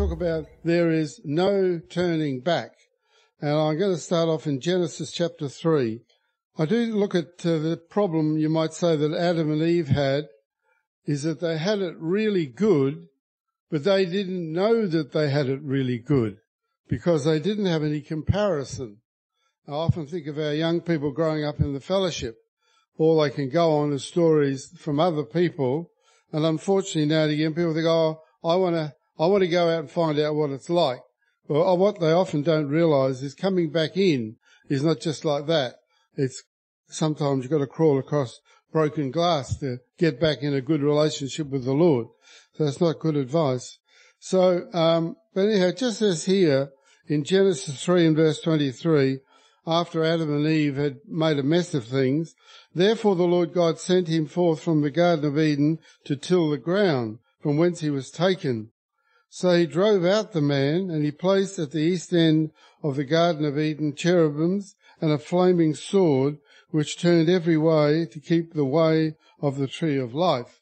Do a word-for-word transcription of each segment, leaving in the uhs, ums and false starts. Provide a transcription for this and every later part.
talk about there is no turning back. And I'm going to start off in Genesis chapter three. I do look at uh, the problem, you might say, that Adam and Eve had, is that they had it really good, but they didn't know that they had it really good because they didn't have any comparison. I often think of our young people growing up in the fellowship. All they can go on is stories from other people. And unfortunately now and again people think, oh, I want to I want to go out and find out what it's like. Well, what they often don't realise is coming back in is not just like that. It's sometimes you've got to crawl across broken glass to get back in a good relationship with the Lord. So that's not good advice. So, um, but anyhow, it just says here in Genesis three and verse twenty-three, after Adam and Eve had made a mess of things, therefore the Lord God sent him forth from the Garden of Eden to till the ground, from whence he was taken. So he drove out the man, and he placed at the east end of the Garden of Eden cherubims and a flaming sword, which turned every way to keep the way of the tree of life.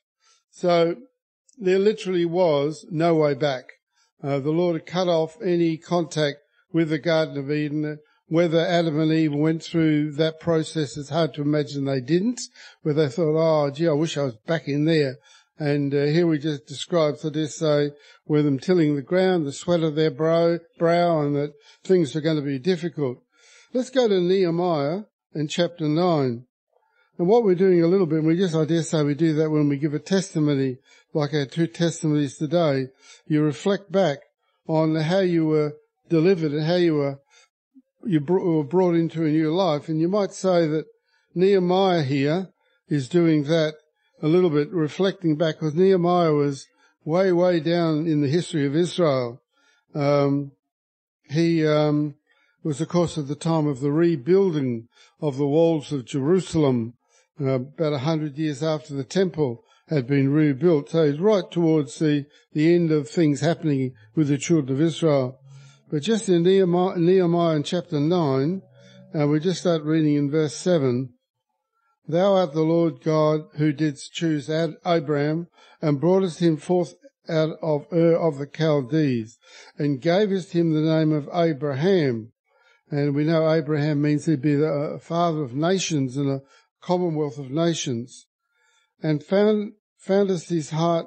So there literally was no way back. Uh, the Lord had cut off any contact with the Garden of Eden. Whether Adam and Eve went through that process, it's hard to imagine they didn't, where they thought, oh, gee, I wish I was back in there. And uh, here we just describe, so to say, with them tilling the ground, the sweat of their brow, brow, and that things are going to be difficult. Let's go to Nehemiah in chapter nine. And what we're doing a little bit, we just, I dare say we do that when we give a testimony, like our two testimonies today. You reflect back on how you were delivered and how you were you were brought into a new life. And you might say that Nehemiah here is doing that a little bit, reflecting back, because Nehemiah was way, way down in the history of Israel. Um, he um, was, of course, at the time of the rebuilding of the walls of Jerusalem, uh, about a hundred years after the temple had been rebuilt. So he's right towards the, the end of things happening with the children of Israel. But just in Nehemiah, Nehemiah in chapter nine, uh, we just start reading in verse seven. Thou art the Lord God who didst choose Abraham and broughtest him forth out of Ur of the Chaldees and gavest him the name of Abraham. And we know Abraham means he'd be the father of nations and a commonwealth of nations. And found, foundest his heart,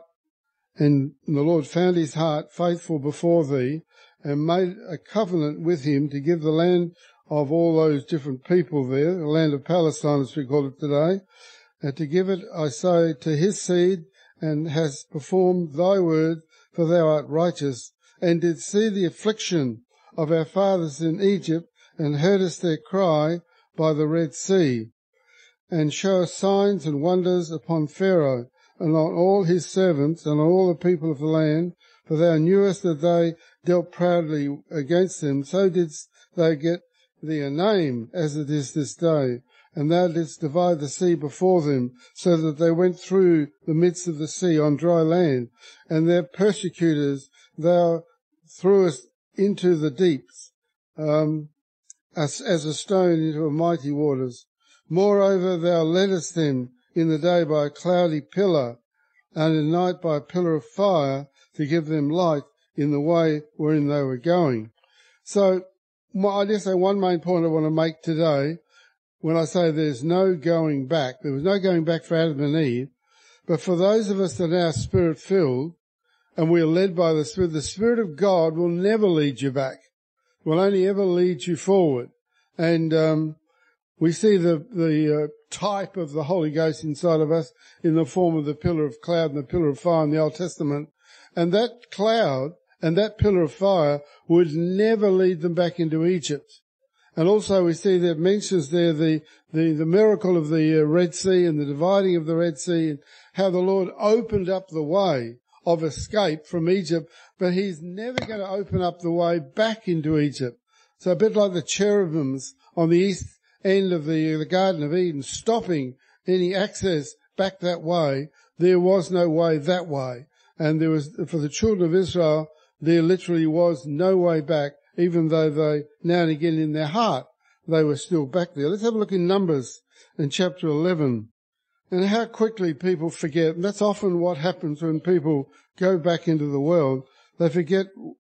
and the Lord found his heart faithful before thee, and made a covenant with him to give the land of all those different people there, the land of Palestine as we call it today, and to give it, I say, to his seed, and has performed thy word, for thou art righteous, and did see the affliction of our fathers in Egypt, and heardest their cry by the Red Sea, and showest signs and wonders upon Pharaoh, and on all his servants, and on all the people of the land, for thou knewest that they dealt proudly against them, so didst thou get thee a name as it is this day. And thou didst divide the sea before them, so that they went through the midst of the sea on dry land. And their persecutors thou threwest into the deeps, um, as, as a stone into a mighty waters. Moreover, thou leddest them in the day by a cloudy pillar, and in the night by a pillar of fire, to give them light in the way wherein they were going. So, I just say one main point I want to make today, when I say there's no going back, there was no going back for Adam and Eve, but for those of us that are now Spirit-filled, and we are led by the Spirit, the Spirit of God will never lead you back, will only ever lead you forward. And um, we see the, the uh, type of the Holy Ghost inside of us in the form of the pillar of cloud and the pillar of fire in the Old Testament. And that cloud and that pillar of fire would never lead them back into Egypt. And also we see that mentions there the, the, the miracle of the uh, Red Sea and the dividing of the Red Sea, and how the Lord opened up the way of escape from Egypt, but he's never going to open up the way back into Egypt. So a bit like the cherubims on the east end of the, the Garden of Eden, stopping any access back that way, there was no way that way. And there was, for the children of Israel, there literally was no way back, even though they, now and again in their heart, they were still back there. Let's have a look in Numbers in chapter eleven. And how quickly people forget, and that's often what happens when people go back into the world. They forget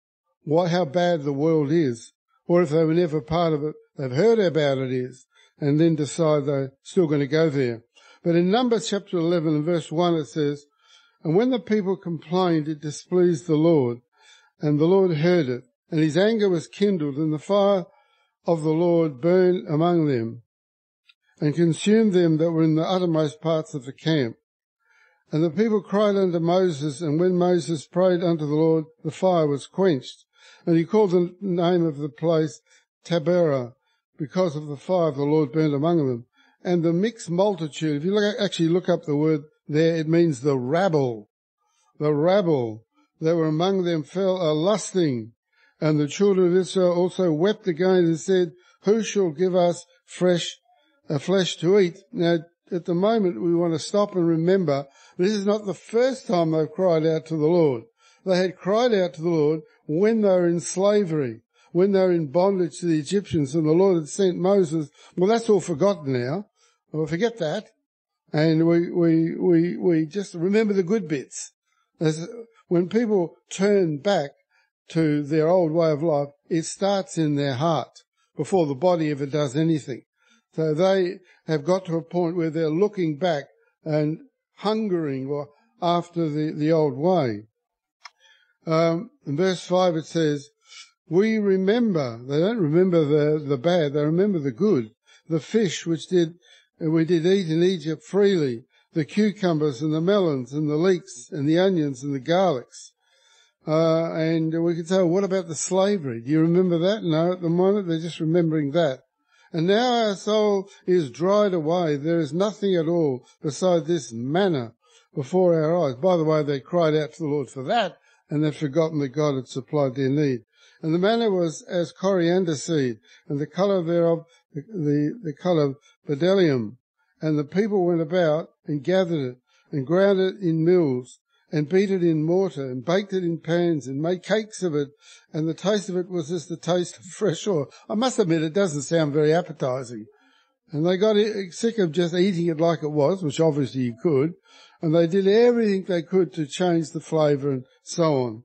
what, how bad the world is, or if they were never part of it, they've heard how bad it is, and then decide they're still going to go there. But in Numbers chapter eleven and verse one it says, "And when the people complained, it displeased the Lord, and the Lord heard it, and his anger was kindled, and the fire of the Lord burned among them, and consumed them that were in the uttermost parts of the camp. And the people cried unto Moses, and when Moses prayed unto the Lord, the fire was quenched. And he called the name of the place Taberah, because of the fire of the Lord burned among them. And the mixed multitude," if you look, actually look up the word there, it means the rabble. The rabble that were among them fell a lusting. And the children of Israel also wept again and said, "Who shall give us fresh uh, flesh to eat?" Now, at the moment, we want to stop and remember this is not the first time they've cried out to the Lord. They had cried out to the Lord when they were in slavery, when they were in bondage to the Egyptians, and the Lord had sent Moses. Well, that's all forgotten now. Well, forget that. And we, we, we, we just remember the good bits. As when people turn back to their old way of life, it starts in their heart before the body ever does anything. So they have got to a point where they're looking back and hungering or after the, the old way. Um, in verse five it says, "We remember," they don't remember the, the bad, they remember the good, "the fish which did we did eat in Egypt freely, the cucumbers and the melons and the leeks and the onions and the garlics." Uh, and we could say, well, what about the slavery? Do you remember that? No, at the moment they're just remembering that. "And now our soul is dried away. There is nothing at all beside this manna before our eyes." By the way, they cried out to the Lord for that, and they'd forgotten that God had supplied their need. "And the manna was as coriander seed, and the colour thereof, the, the, the colour of bdellium. And the people went about and gathered it, and ground it in mills, and beat it in mortar, and baked it in pans, and made cakes of it, and the taste of it was as the taste of fresh oil." I must admit, it doesn't sound very appetizing. And they got sick of just eating it like it was, which obviously you could, and they did everything they could to change the flavour and so on.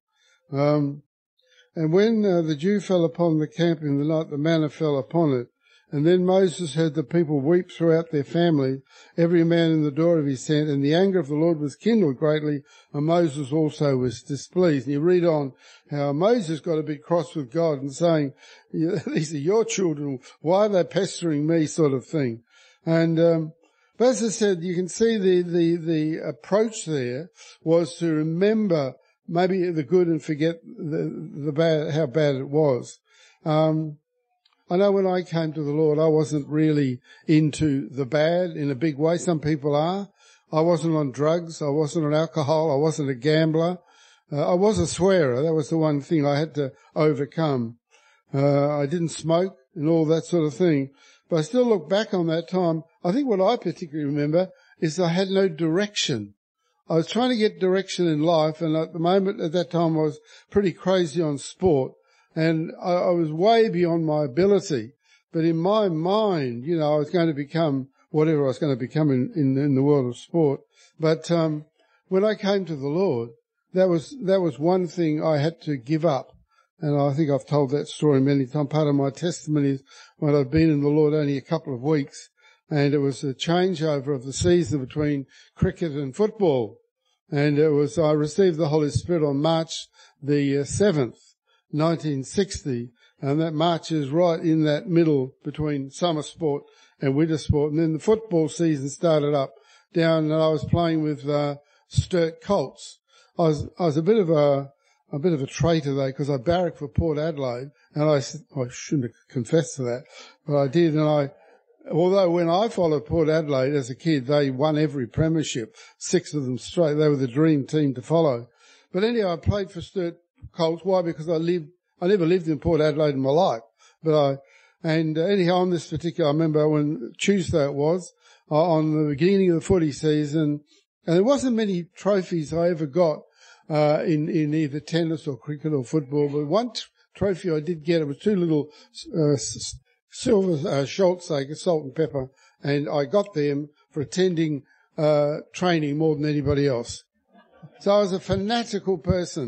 Um, and when uh, the dew fell upon the camp in the night, the manna fell upon it. And then Moses heard the people weep throughout their family, every man in the door of his tent, and the anger of the Lord was kindled greatly, and Moses also was displeased. And you read on how Moses got a bit cross with God and saying, "These are your children, why are they pestering me?" sort of thing. And um, but as I said, you can see the, the, the approach there was to remember maybe the good and forget the, the bad, how bad it was. Um, I know when I came to the Lord, I wasn't really into the bad in a big way. Some people are. I wasn't on drugs. I wasn't on alcohol. I wasn't a gambler. Uh, I was a swearer. That was the one thing I had to overcome. Uh, I didn't smoke and all that sort of thing. But I still look back on that time. I think what I particularly remember is I had no direction. I was trying to get direction in life, and at the moment, at that time, I was pretty crazy on sport. And I, I was way beyond my ability. But in my mind, you know, I was going to become whatever I was going to become in, in, in the world of sport. But um, when I came to the Lord, that was that was one thing I had to give up. And I think I've told that story many times. Part of my testimony is when I'd been in the Lord only a couple of weeks, and it was a changeover of the season between cricket and football. And it was I received the Holy Spirit on March the seventh. nineteen sixty, and that March is right in that middle between summer sport and winter sport. And then the football season started up down, and I was playing with uh, Sturt Colts. I was I was a bit of a a bit of a traitor though, because I barracked for Port Adelaide, and I I shouldn't have confessed to that, but I did. And I, although when I followed Port Adelaide as a kid, they won every premiership, six of them straight. They were the dream team to follow. But anyway, I played for Sturt Colts. Why? Because I lived, I never lived in Port Adelaide in my life. But I, and uh, anyhow, on this particular, I remember when Tuesday it was, uh, on the beginning of the footy season, and there wasn't many trophies I ever got, uh, in, in either tennis or cricket or football, but one t- trophy I did get, it was two little, uh, s- silver, uh, Schultz, like salt and pepper, and I got them for attending, uh, training more than anybody else. So I was a fanatical person.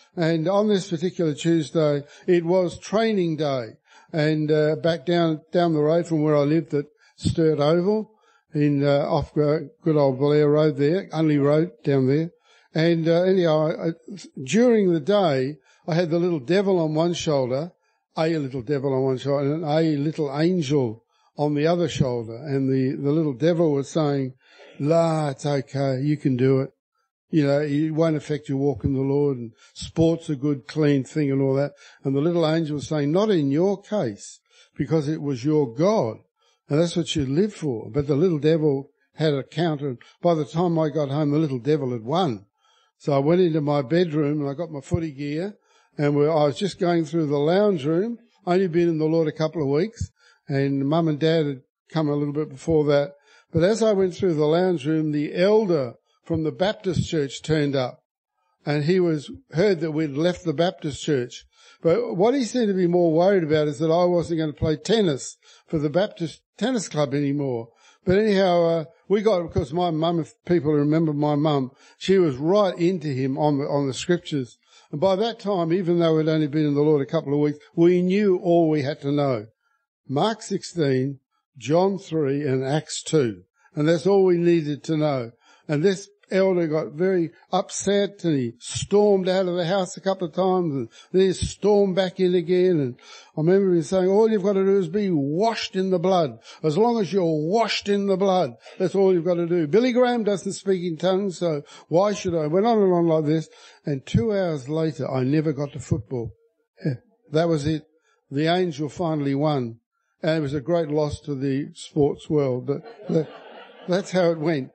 And on this particular Tuesday, it was training day. And uh, back down down the road from where I lived at Sturt Oval, in uh, off uh, good old Blair Road there, only road down there. And uh, anyhow, I, I, during the day, I had the little devil on one shoulder, a little devil on one shoulder, and a little angel on the other shoulder. And the, the little devil was saying, "La, it's okay, you can do it. You know, it won't affect your walk in the Lord, and sport's a good, clean thing," and all that. And the little angel was saying, "Not in your case, because it was your God, and that's what you live for." But the little devil had a counter. By the time I got home, the little devil had won. So I went into my bedroom and I got my footy gear, and we, I was just going through the lounge room. Only been in the Lord a couple of weeks, and Mum and Dad had come a little bit before that. But as I went through the lounge room, the elder from the Baptist church turned up, and he was heard that we'd left the Baptist church. But what he seemed to be more worried about is that I wasn't going to play tennis for the Baptist tennis club anymore. But anyhow, uh, we got, because my mum, if people remember my mum, she was right into him on the, on the scriptures. And by that time, even though we'd only been in the Lord a couple of weeks, we knew all we had to know. Mark sixteen, John three, and Acts two. And that's all we needed to know. And this elder got very upset, and he stormed out of the house a couple of times, and then he stormed back in again. And I remember him saying, "All you've got to do is be washed in the blood. As long as you're washed in the blood, that's all you've got to do." Billy Graham doesn't speak in tongues, so why should I? Went on and on like this, and two hours later, I never got to football. That was it. The angel finally won, and it was a great loss to the sports world, but that's how it went.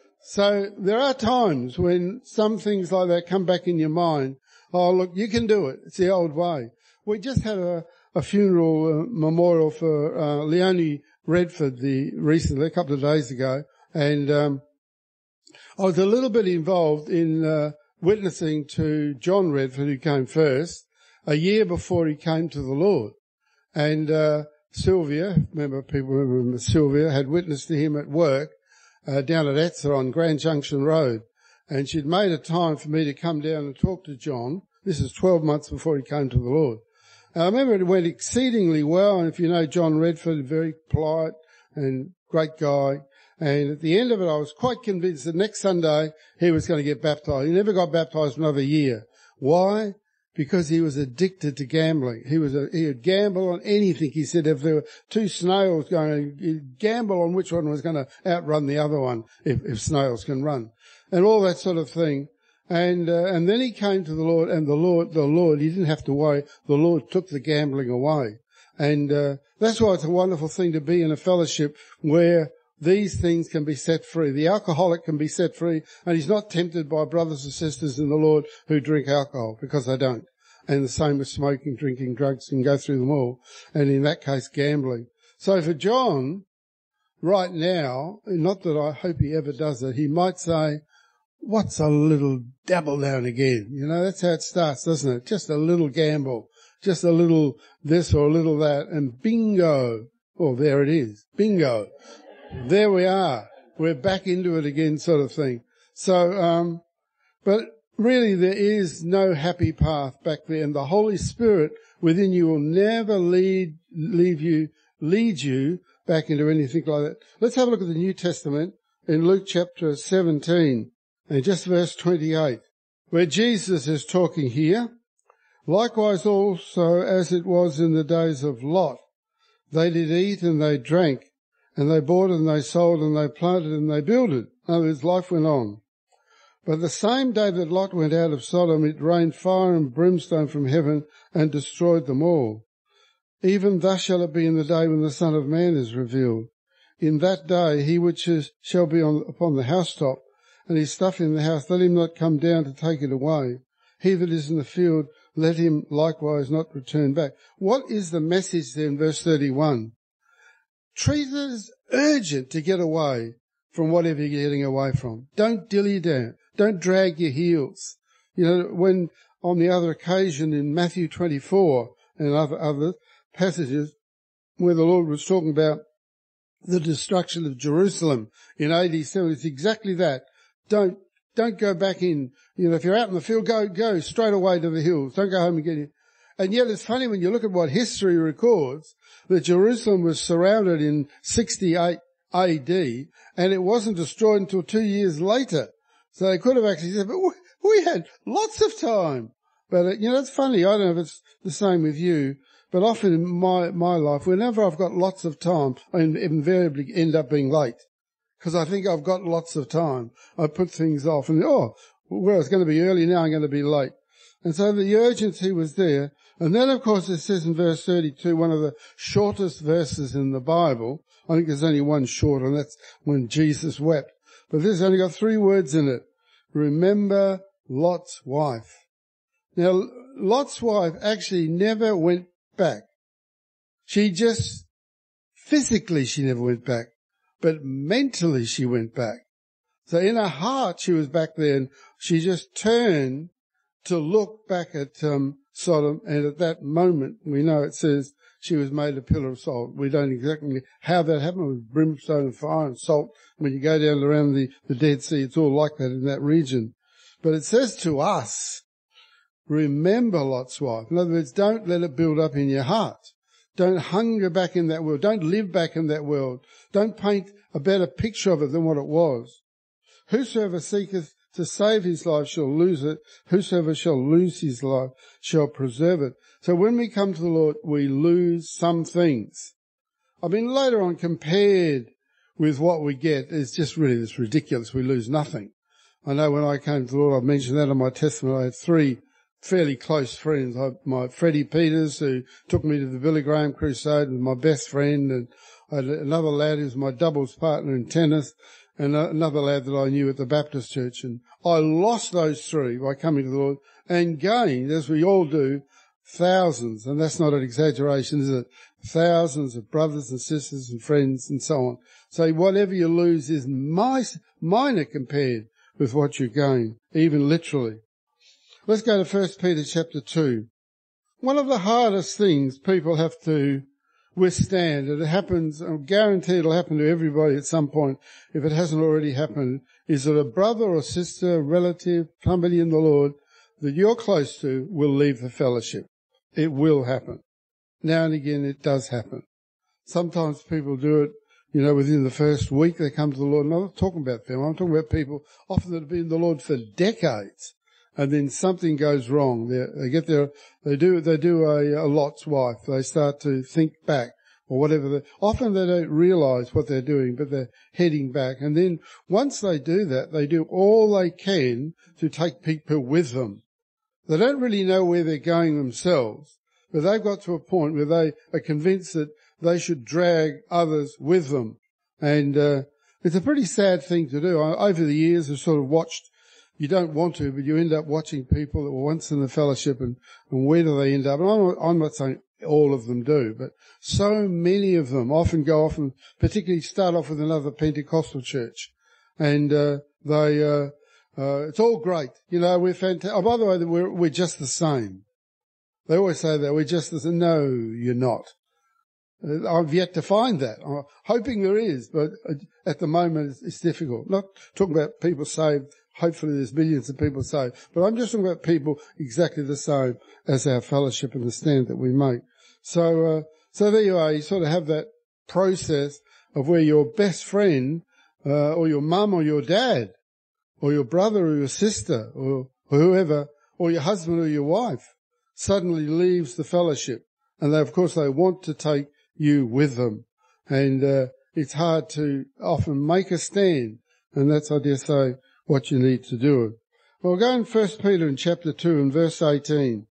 So there are times when some things like that come back in your mind. Oh, look, you can do it. It's the old way. We just had a, a funeral uh, memorial for uh, Leonie Redford the recently, a couple of days ago, and um, I was a little bit involved in uh, witnessing to John Redford, who came first, a year before he came to the Lord. And uh, Sylvia, remember people remember Sylvia, had witnessed to him at work, Uh, down at Etzer on Grand Junction Road, and she'd made a time for me to come down and talk to John. This is twelve months before he came to the Lord. And I remember it went exceedingly well, and if you know John Redford, very polite and great guy. And at the end of it, I was quite convinced that next Sunday he was going to get baptized. He never got baptized for another year. Why? Because he was addicted to gambling. He was a, he would gamble on anything. He said if there were two snails going, he'd gamble on which one was going to outrun the other one, if, if snails can run, and all that sort of thing. And uh, and then he came to the Lord, and the Lord, the Lord, he didn't have to worry. The Lord took the gambling away, and uh, that's why it's a wonderful thing to be in a fellowship where these things can be set free. The alcoholic can be set free, and he's not tempted by brothers and sisters in the Lord who drink alcohol, because they don't. And the same with smoking, drinking, drugs, can go through them all. And in that case, gambling. So for John, right now, not that I hope he ever does it, he might say, "What's a little dabble now and again?" You know, that's how it starts, doesn't it? Just a little gamble, just a little this or a little that, and bingo. Oh, there it is. Bingo. There we are. We're back into it again, sort of thing. So, um, but really there is no happy path back there, and the Holy Spirit within you will never lead, leave you, lead you back into anything like that. Let's have a look at the New Testament in Luke chapter seventeen, and just verse twenty-eight, where Jesus is talking here. "Likewise also as it was in the days of Lot, they did eat and they drank, and they bought and they sold and they planted and they builded." In other words, life went on. "But the same day that Lot went out of Sodom, it rained fire and brimstone from heaven and destroyed them all. Even thus shall it be in the day when the Son of Man is revealed. In that day he which is, shall be on, upon the housetop, and his stuff in the house, let him not come down to take it away. He that is in the field, let him likewise not return back." What is the message there in verse thirty-one? Treat it as urgent to get away from whatever you're getting away from. Don't dilly down. Don't drag your heels. You know, when on the other occasion in Matthew twenty-four and other, other passages where the Lord was talking about the destruction of Jerusalem in A D seven, it's exactly that. Don't don't go back in. You know, if you're out in the field, go, go straight away to the hills. Don't go home and get in. And yet it's funny when you look at what history records, that Jerusalem was surrounded in sixty-eight A D, and it wasn't destroyed until two years later. So they could have actually said, but we had lots of time. But, uh, you know, it's funny. I don't know if it's the same with you, but often in my, my life, whenever I've got lots of time, I invariably end up being late. Because I think I've got lots of time. I put things off and, oh, well, it's going to be early now, I'm going to be late. And so the urgency was there. And then, of course, it says in verse thirty-two, one of the shortest verses in the Bible. I think there's only one short, and that's when Jesus wept. But this has only got three words in it. Remember Lot's wife. Now, Lot's wife actually never went back. She just, physically she never went back, but mentally she went back. So in her heart she was back there, and she just turned to look back at um, Sodom, and at that moment we know it says she was made a pillar of salt. We don't exactly how that happened with brimstone and fire and salt. When you go down around the, the Dead Sea, it's all like that in that region. But it says to us, remember Lot's wife. In other words, don't let it build up in your heart. Don't hunger back in that world. Don't live back in that world. Don't paint a better picture of it than what it was. Whosoever seeketh to save his life shall lose it. Whosoever shall lose his life shall preserve it. So when we come to the Lord, we lose some things. I mean, later on, compared with what we get, it's just really, it's ridiculous. We lose nothing. I know when I came to the Lord, I've mentioned that in my testimony, I had three fairly close friends. I, my Freddie Peters, who took me to the Billy Graham Crusade, was my best friend, and I had another lad who was my doubles partner in tennis, and another lad that I knew at the Baptist church. And I lost those three by coming to the Lord and gained, as we all do, thousands, and that's not an exaggeration, is it? Thousands of brothers and sisters and friends and so on. So whatever you lose is minor compared with what you gain, even literally. Let's go to First Peter chapter two. One of the hardest things people have to withstand, and it happens, I'm guaranteed it'll happen to everybody at some point, if it hasn't already happened, is that a brother or sister, relative, somebody in the Lord that you're close to will leave the fellowship. It will happen. Now and again it does happen. Sometimes people do it, you know, within the first week they come to the Lord. And I'm not talking about them. I'm talking about people often that have been in the Lord for decades, and then something goes wrong. They, they get their, they do, they do a, a Lot's wife. They start to think back or whatever. They, often they don't realize what they're doing, but they're heading back. And then once they do that, they do all they can to take people with them. They don't really know where they're going themselves, but they've got to a point where they are convinced that they should drag others with them. And uh, it's a pretty sad thing to do. I, over the years, I've sort of watched, you don't want to, but you end up watching people that were once in the fellowship, and, and where do they end up? And I'm, I'm not saying all of them do, but so many of them often go off and particularly start off with another Pentecostal church. And uh, they, uh, uh, it's all great. You know, we're fantastic. Oh, by the way, we're, we're just the same. They always say that, we're just the same. No, you're not. I've yet to find that. I'm hoping there is, but at the moment it's, it's difficult. Not talking about people saved. Hopefully there's millions of people saved. But I'm just talking about people exactly the same as our fellowship and the stand that we make. So, uh, so there you are. You sort of have that process of where your best friend, uh, or your mum or your dad, or your brother or your sister, or, or whoever, or your husband or your wife suddenly leaves the fellowship. And they, of course, they want to take you with them. And, uh, it's hard to often make a stand. And that's, I dare say, what you need to do. Well, go in First Peter in chapter two and verse eighteen.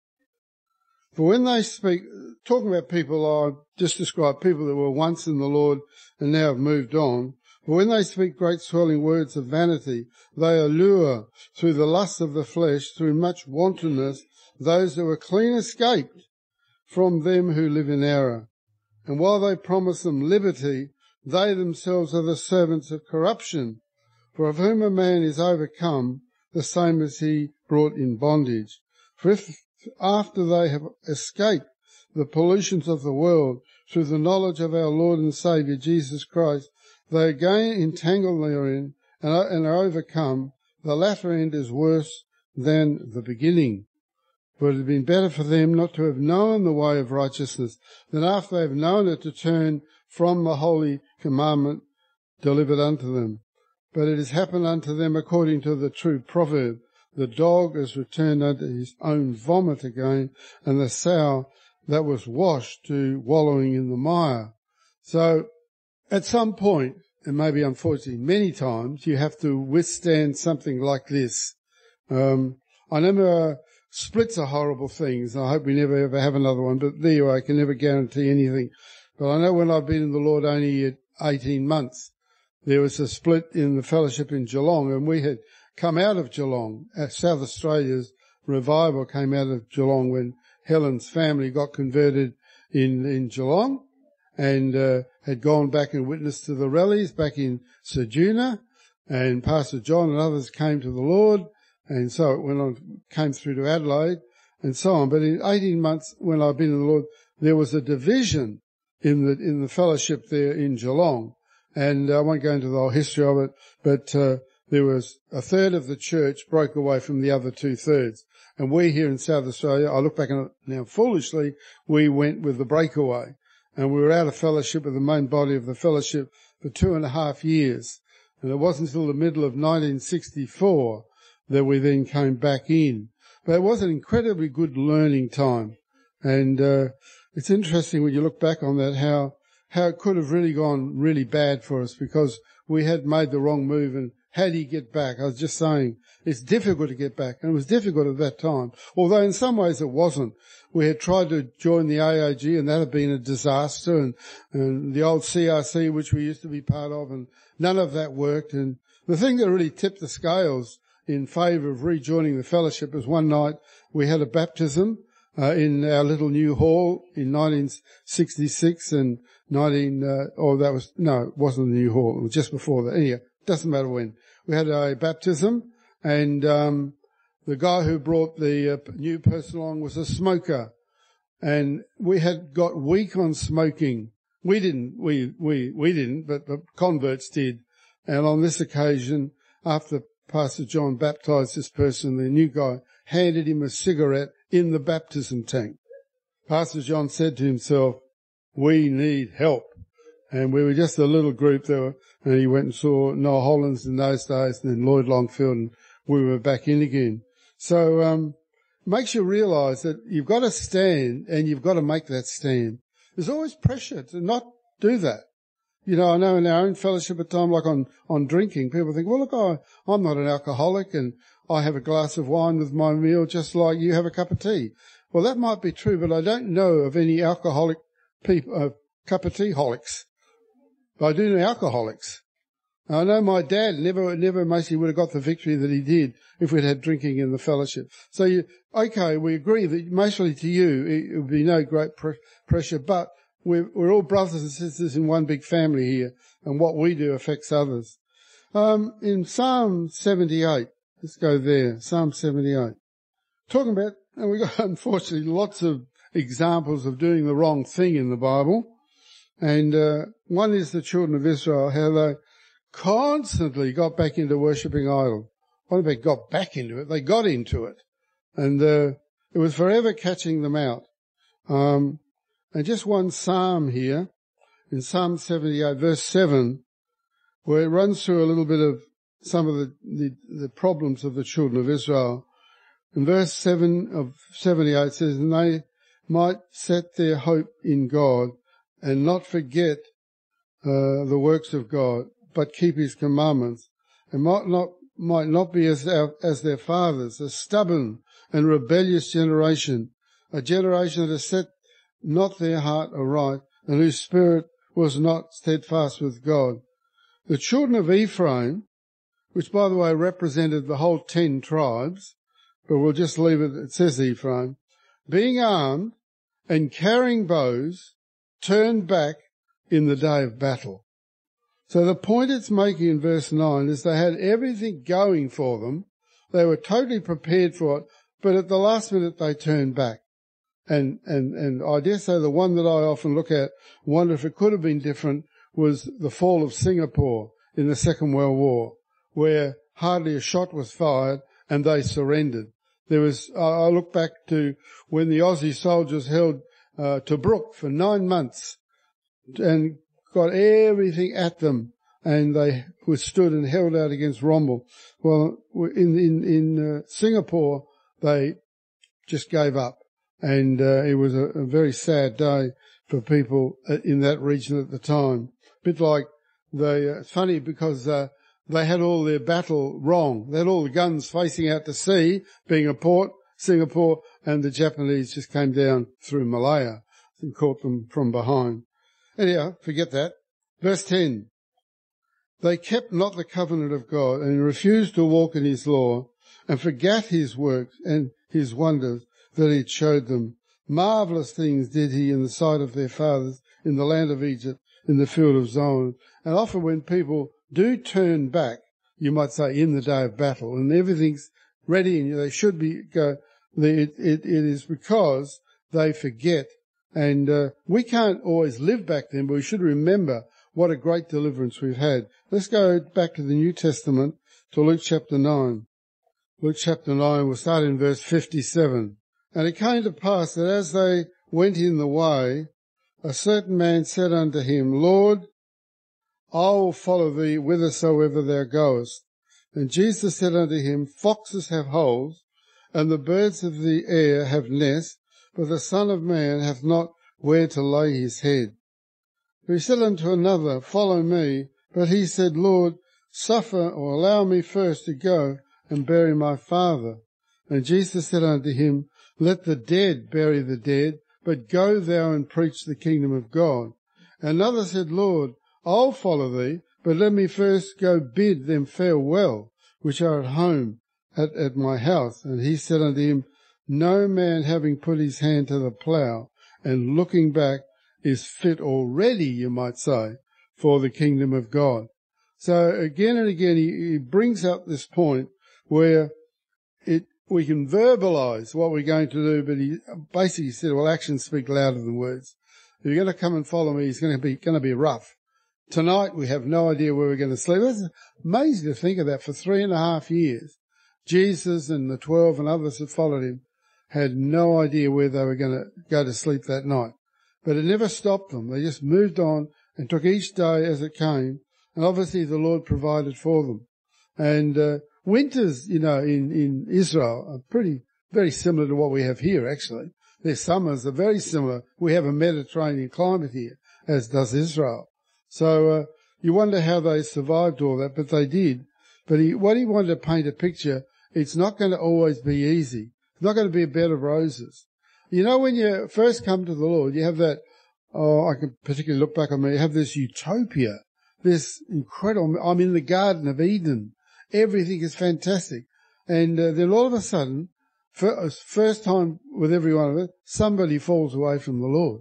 For when they speak, talking about people, I just described people that were once in the Lord and now have moved on. For when they speak great swelling words of vanity, they allure through the lust of the flesh, through much wantonness, those that were clean escaped from them who live in error. And while they promise them liberty, they themselves are the servants of corruption. For of whom a man is overcome, the same is he brought in bondage. For if after they have escaped the pollutions of the world through the knowledge of our Lord and Saviour Jesus Christ, they again entangle therein and are overcome, the latter end is worse than the beginning. For it had been better for them not to have known the way of righteousness than after they have known it to turn from the holy commandment delivered unto them. But it has happened unto them according to the true proverb, the dog is returned unto his own vomit again, and the sow that was washed to wallowing in the mire. So at some point, and maybe unfortunately many times, you have to withstand something like this. Um, I remember splits are horrible things. I hope we never ever have another one, but there you are, I can never guarantee anything. But I know when I've been in the Lord only eighteen months, there was a split in the fellowship in Geelong, and we had come out of Geelong. South Australia's revival came out of Geelong when Helen's family got converted in, in Geelong, and uh, had gone back and witnessed to the rallies back in Ceduna, and Pastor John and others came to the Lord, and so it went on, came through to Adelaide, and so on. But in eighteen months, when I've been in the Lord, there was a division in the in the fellowship there in Geelong, and I won't go into the whole history of it, but uh, there was a third of the church broke away from the other two thirds. And we here in South Australia, I look back on it now foolishly, we went with the breakaway. And we were out of fellowship with the main body of the fellowship for two and a half years. And it wasn't until the middle of nineteen sixty-four that we then came back in. But it was an incredibly good learning time. And uh, it's interesting when you look back on that, how how it could have really gone really bad for us because we had made the wrong move. And how do you get back? I was just saying, it's difficult to get back. And it was difficult at that time, although in some ways it wasn't. We had tried to join the A O G, and that had been a disaster, and, and the old C R C, which we used to be part of, and none of that worked. And the thing that really tipped the scales in favour of rejoining the fellowship was one night we had a baptism uh, in our little new hall in nineteen sixty-six and nineteen, uh, oh, that was, no, it wasn't the new hall, it was just before that. Anyway, doesn't matter when. We had a baptism, and um the guy who brought the uh, new person along was a smoker, and we had got weak on smoking. We didn't, we, we, we didn't, but the converts did. And on this occasion, after Pastor John baptized this person, the new guy handed him a cigarette in the baptism tank. Pastor John said to himself, we need help. And we were just a little group there, and he went and saw Noel Hollins in those days, and then Lloyd Longfield, and we were back in again. So um makes you realise that you've got to stand, and you've got to make that stand. There's always pressure to not do that. You know, I know in our own fellowship at time, like on, on drinking, people think, well, look, I, I'm not an alcoholic, and I have a glass of wine with my meal just like you have a cup of tea. Well, that might be true, but I don't know of any alcoholic people, uh, cup of tea holics. But I do know alcoholics. I know my dad never, never mostly would have got the victory that he did if we'd had drinking in the fellowship. So, you, okay, we agree that mostly to you it would be no great pr- pressure, but we're, we're all brothers and sisters in one big family here, and what we do affects others. Um, in Psalm seventy-eight, let's go there, Psalm seventy-eight. Talking about, and we've got unfortunately lots of examples of doing the wrong thing in the Bible, and uh, one is the children of Israel, how they constantly got back into worshipping idols. What they got back into it? They got into it. And uh, it was forever catching them out. Um, and just one psalm here, in Psalm seventy-eight, verse seven, where it runs through a little bit of some of the, the, the problems of the children of Israel. In verse seven of seventy-eight it says, and they might set their hope in God and not forget uh, the works of God, but keep his commandments, and might not might not be as our, as their fathers, a stubborn and rebellious generation, a generation that has set not their heart aright, and whose spirit was not steadfast with God. The children of Ephraim, which by the way represented the whole ten tribes, but we'll just leave it, it says Ephraim, being armed and carrying bows, turned back in the day of battle. So the point it's making in verse nine is they had everything going for them. They were totally prepared for it, but at the last minute they turned back. And, and, and I dare say the one that I often look at, wonder if it could have been different, was the fall of Singapore in the Second World War, where hardly a shot was fired, and they surrendered. There was, I look back to when the Aussie soldiers held uh, Tobruk for nine months and got everything at them, and they withstood and held out against Rommel. Well, in in in uh, Singapore, they just gave up, and uh, it was a, a very sad day for people in that region at the time. A bit like they, uh, it's funny because uh, they had all their battle wrong. They had all the guns facing out to sea, being a port, Singapore, and the Japanese just came down through Malaya and caught them from behind. Anyhow, forget that. Verse ten. They kept not the covenant of God and refused to walk in his law and forgat his works and his wonders that he had showed them. Marvellous things did he in the sight of their fathers in the land of Egypt, in the field of Zoan. And often when people do turn back, you might say in the day of battle, and everything's ready and they should be go, it, it, it is because they forget. And uh, we can't always live back then, but we should remember what a great deliverance we've had. Let's go back to the New Testament, to Luke chapter nine. Luke chapter nine, we'll start in verse fifty-seven. And it came to pass that as they went in the way, a certain man said unto him, Lord, I will follow thee whithersoever thou goest. And Jesus said unto him, Foxes have holes, and the birds of the air have nests, but the Son of Man hath not where to lay his head. He said unto another, Follow me. But he said, Lord, suffer or allow me first to go and bury my father. And Jesus said unto him, Let the dead bury the dead, but go thou and preach the kingdom of God. Another said, Lord, I'll follow thee, but let me first go bid them farewell, which are at home at, at my house. And he said unto him, No man having put his hand to the plough and looking back is fit already, you might say, for the kingdom of God. So again and again he, he brings up this point where it we can verbalize what we're going to do, but he basically said, well, actions speak louder than words. If you're going to come and follow me, it's going to be going to be rough. Tonight we have no idea where we're going to sleep. It's amazing to think of that. For three and a half years, Jesus and the twelve and others that followed him had no idea where they were going to go to sleep that night. But it never stopped them. They just moved on and took each day as it came. And obviously the Lord provided for them. And uh, winters, you know, in, in Israel are pretty, very similar to what we have here, actually. Their summers are very similar. We have a Mediterranean climate here, as does Israel. So uh, you wonder how they survived all that, but they did. But he, what he wanted to paint a picture, it's not going to always be easy. It's not going to be a bed of roses. You know, when you first come to the Lord, you have that, oh, I can particularly look back on me, you have this utopia, this incredible, I'm in the Garden of Eden. Everything is fantastic. And uh, then all of a sudden, for, first time with every one of it, somebody falls away from the Lord.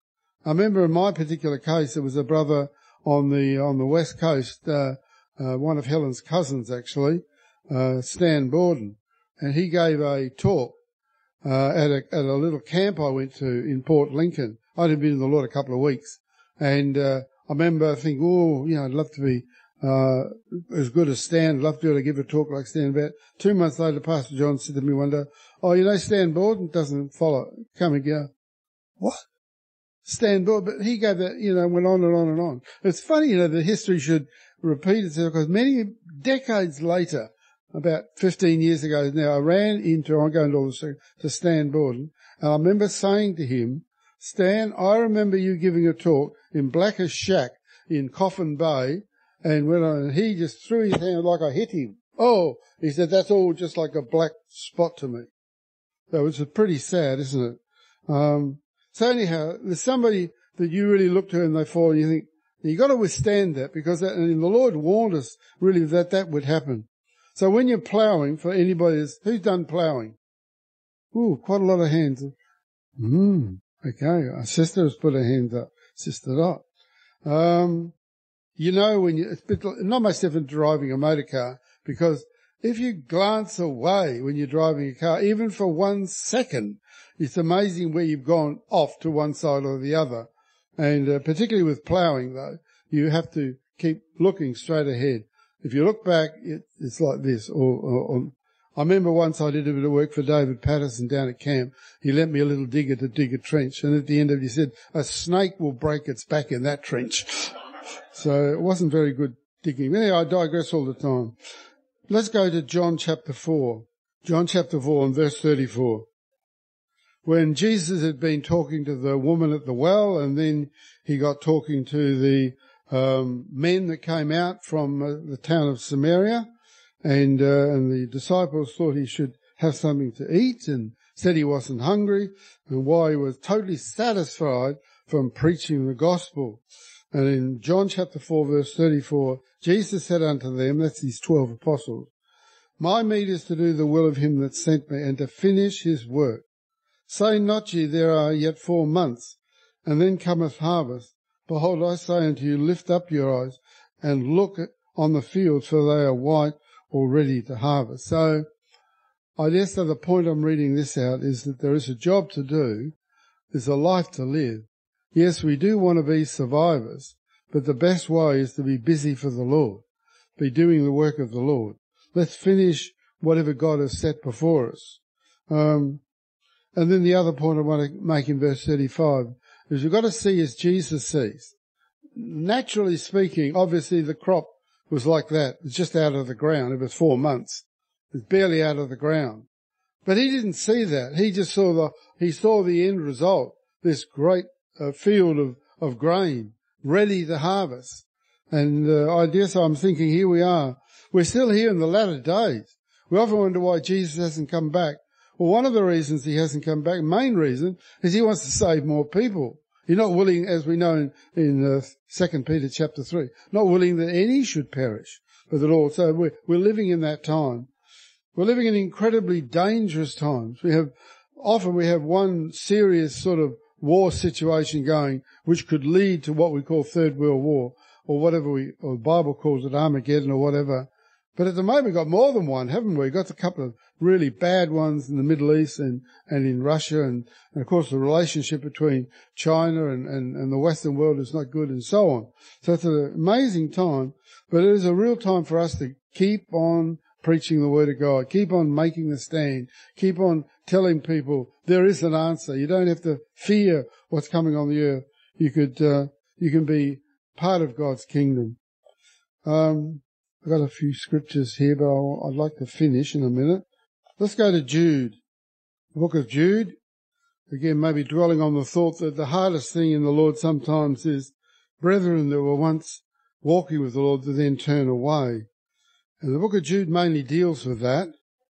I remember in my particular case, there was a brother on the on the west coast, uh, uh, one of Helen's cousins actually, uh, Stan Borden, and he gave a talk uh, at a at a little camp I went to in Port Lincoln. I'd been in the Lord a couple of weeks, and uh, I remember thinking, oh, you know, I'd love to be uh as good as Stan. I'd love to be able to give a talk like Stan. About two months later, Pastor John said to me one day, oh, you know, Stan Borden doesn't follow. Come and go. What? Stan Borden? But he gave that, you know, went on and on and on. It's funny, you know, that history should repeat itself, because many decades later, about fifteen years ago now, I ran into, I'm going to all this, to Stan Borden, and I remember saying to him, Stan, I remember you giving a talk in Blackers Shack in Coffin Bay, and when I, he just threw his hand like I hit him. Oh, he said, that's all just like a black spot to me. So it's pretty sad, isn't it? Um, so anyhow, there's somebody that you really look to and they fall, and you think, you've got to withstand that, because that, and the Lord warned us really that that would happen. So when you're ploughing, for anybody that's, who's done ploughing? Ooh, quite a lot of hands. Hmm, okay, our sister has put her hands up. Sister Dot. Um, you know, when you, it's a bit, not much different driving a motor car, because if you glance away when you're driving a car, even for one second, it's amazing where you've gone off to one side or the other. And uh, particularly with ploughing, though, you have to keep looking straight ahead. If you look back, it, it's like this. Or, or, or I remember once I did a bit of work for David Patterson down at camp. He lent me a little digger to dig a trench, and at the end of it he said, a snake will break its back in that trench. So it wasn't very good digging. Anyway, I digress all the time. Let's go to John chapter four. John chapter four and verse thirty-four. When Jesus had been talking to the woman at the well, and then he got talking to the um, men that came out from uh, the town of Samaria, and, uh, and the disciples thought he should have something to eat, and said he wasn't hungry, and why he was totally satisfied from preaching the gospel. And in John chapter four, verse thirty-four, Jesus said unto them, that's his twelve apostles, my meat is to do the will of him that sent me, and to finish his work. Say not ye, there are yet four months, and then cometh harvest. Behold, I say unto you, lift up your eyes, and look on the fields, for they are white, or ready to harvest. So, I guess that the point I'm reading this out is that there is a job to do, there's a life to live. Yes, we do want to be survivors, but the best way is to be busy for the Lord, be doing the work of the Lord. Let's finish whatever God has set before us. Um, and then the other point I want to make in verse thirty-five is we've got to see as Jesus sees. Naturally speaking, obviously the crop was like that. It's just out of the ground. It was four months. It's barely out of the ground. But he didn't see that. He just saw the, he saw the end result, this great uh, field of, of grain ready to harvest. And uh, I guess I'm thinking, here we are. We're still here in the latter days. We often wonder why Jesus hasn't come back. Well, one of the reasons he hasn't come back, main reason, is he wants to save more people. He's not willing, as we know in, in uh, Second Peter chapter three, not willing that any should perish, but that all. So we're, we're living in that time. We're living in incredibly dangerous times. We have, often we have one serious sort of war situation going, which could lead to what we call Third World War, or whatever we, or the Bible calls it Armageddon or whatever. But at the moment we've got more than one, haven't we? We've got a couple of really bad ones in the Middle East and, and in Russia, and, and of course the relationship between China and, and, and the Western world is not good, and so on. So it's an amazing time, but it is a real time for us to keep on preaching the Word of God, keep on making the stand, keep on telling people there is an answer. You don't have to fear what's coming on the earth. You could, uh, you can be part of God's kingdom. Um, I've got a few scriptures here, but I'll, I'd like to finish in a minute. Let's go to Jude, the book of Jude. Again, maybe dwelling on the thought that the hardest thing in the Lord sometimes is brethren that were once walking with the Lord to then turn away. And the book of Jude mainly deals with that.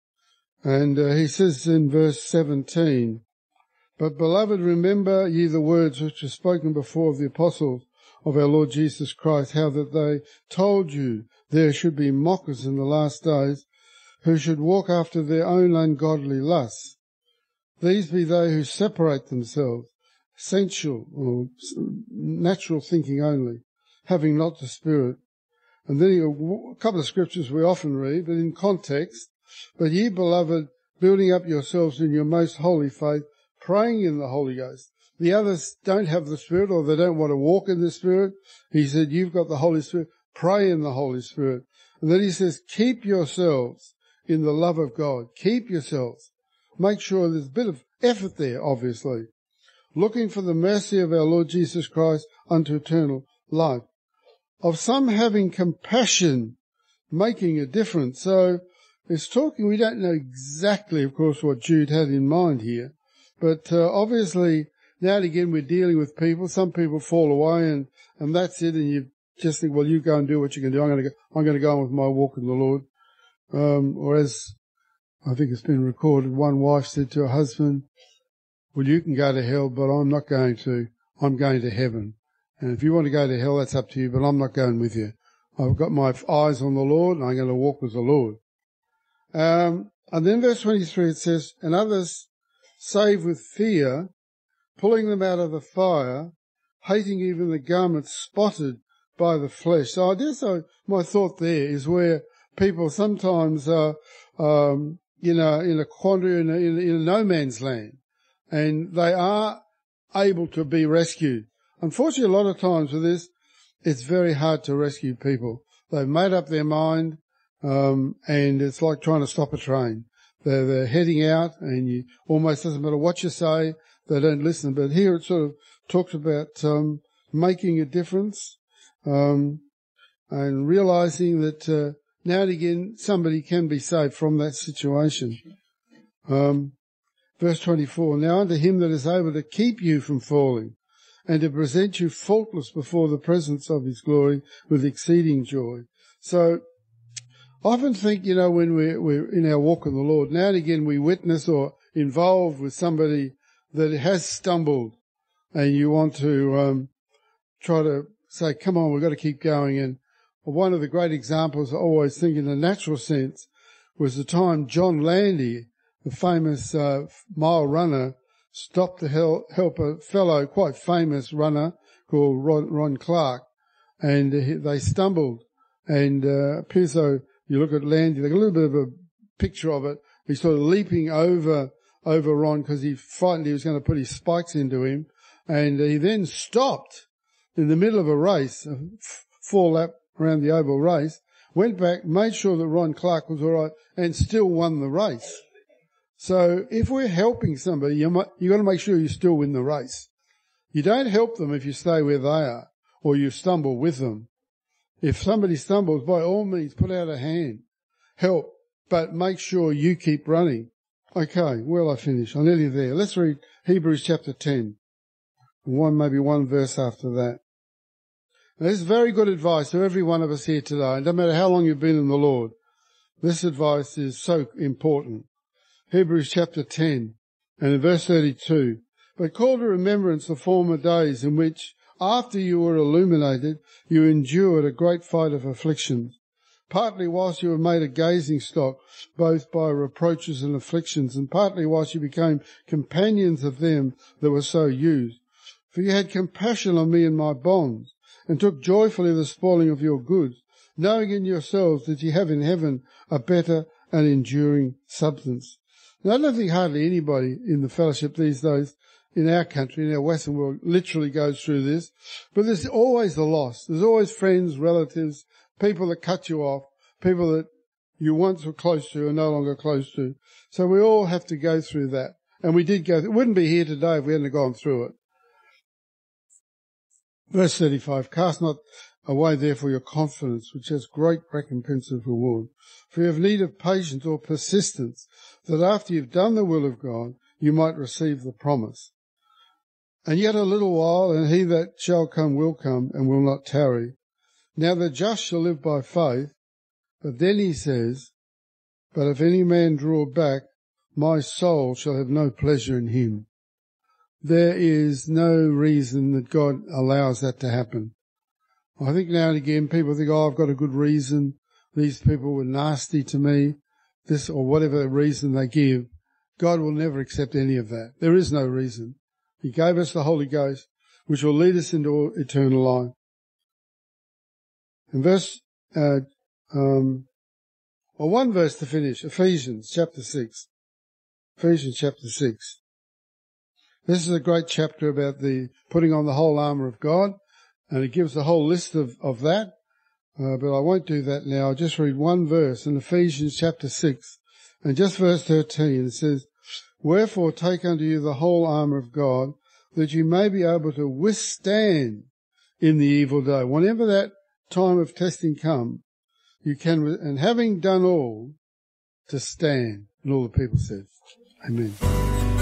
And uh, he says in verse seventeen, but beloved, remember ye the words which were spoken before of the apostles of our Lord Jesus Christ, how that they told you there should be mockers in the last days, who should walk after their own ungodly lusts. These be they who separate themselves, sensual or natural thinking only, having not the Spirit. And then a couple of scriptures we often read, but in context. But ye, beloved, building up yourselves in your most holy faith, praying in the Holy Ghost. The others don't have the Spirit, or they don't want to walk in the Spirit. He said, you've got the Holy Spirit. Pray in the Holy Spirit. And then he says, keep yourselves in the love of God. Keep yourselves. Make sure there's a bit of effort there, obviously. Looking for the mercy of our Lord Jesus Christ unto eternal life. Of some having compassion, making a difference. So it's talking, we don't know exactly, of course, what Jude had in mind here. But uh, obviously, now and again we're dealing with people. Some people fall away and, and that's it. And you just think, well, you go and do what you can do. I'm going to go, I'm going to go on with my walk in the Lord. Um, or as I think it's been recorded, one wife said to her husband, well, you can go to hell, but I'm not going to. I'm going to heaven. And if you want to go to hell, that's up to you, but I'm not going with you. I've got my eyes on the Lord, and I'm going to walk with the Lord. Um, and then verse twenty-three, it says, and others save with fear, pulling them out of the fire, hating even the garments spotted by the flesh. So I guess so, my thought there is where people sometimes are, um, you know, in a quandary, in a, in a, in a no man's land, and they are able to be rescued. Unfortunately, a lot of times with this, it's very hard to rescue people. They've made up their mind, um, and it's like trying to stop a train. They're, they're heading out, and you almost doesn't matter what you say, they don't listen. But here it sort of talks about um, making a difference um, and realizing that uh, now and again somebody can be saved from that situation. Um, verse twenty-four, now unto him that is able to keep you from falling and to present you faultless before the presence of his glory with exceeding joy. So I often think, you know, when we're, we're in our walk with the Lord, now and again we witness or involved with somebody that has stumbled, and you want to um, try to say, come on, we've got to keep going. And one of the great examples I always think in the natural sense was the time John Landy, the famous uh, mile runner, stopped to help, help a fellow quite famous runner called Ron, Ron Clark, and uh, they stumbled. And uh, appears though you look at Landy, like a little bit of a picture of it. He's sort of leaping over over Ron because he frightened he was going to put his spikes into him, and he then stopped in the middle of a race, a four lap around the oval race, went back, made sure that Ron Clark was all right, and still won the race. So if we're helping somebody, you might, you got to make sure you still win the race. You don't help them if you stay where they are or you stumble with them. If somebody stumbles, by all means, put out a hand, help, but make sure you keep running. Okay, well, I finish. I'm nearly there. Let's read Hebrews chapter ten. One, maybe one verse after that. Now, this is very good advice to every one of us here today. No matter how long you've been in the Lord, this advice is so important. Hebrews chapter ten and in verse thirty-two. But call to remembrance the former days in which, after you were illuminated, you endured a great fight of afflictions, partly whilst you were made a gazing stock, both by reproaches and afflictions, and partly whilst you became companions of them that were so used. For you had compassion on me in my bonds, and took joyfully the spoiling of your goods, knowing in yourselves that ye have in heaven a better and enduring substance. Now, I don't think hardly anybody in the fellowship these days in our country, in our Western world, literally goes through this, but there's always a loss. There's always friends, relatives, people that cut you off, people that you once were close to are no longer close to. So we all have to go through that. And we did go through. We wouldn't be here today if we hadn't gone through it. Verse thirty-five, cast not away therefore your confidence, which has great recompense of reward. For you have need of patience or persistence, that after you've done the will of God, you might receive the promise. And yet a little while, and he that shall come will come, and will not tarry. Now the just shall live by faith. But then he says, but if any man draw back, my soul shall have no pleasure in him. There is no reason that God allows that to happen. I think now and again people think, oh, I've got a good reason. These people were nasty to me, this or whatever reason they give. God will never accept any of that. There is no reason. He gave us the Holy Ghost, which will lead us into eternal life. In verse, uh, um, well, one verse to finish, Ephesians chapter six. Ephesians chapter six. This is a great chapter about the putting on the whole armour of God, and it gives a whole list of, of that, uh, but I won't do that now. I'll just read one verse in Ephesians chapter six, and just verse thirteen. It says, wherefore take unto you the whole armour of God, that you may be able to withstand in the evil day. Whenever that time of testing come, you can, and having done all, to stand. And all the people said, amen.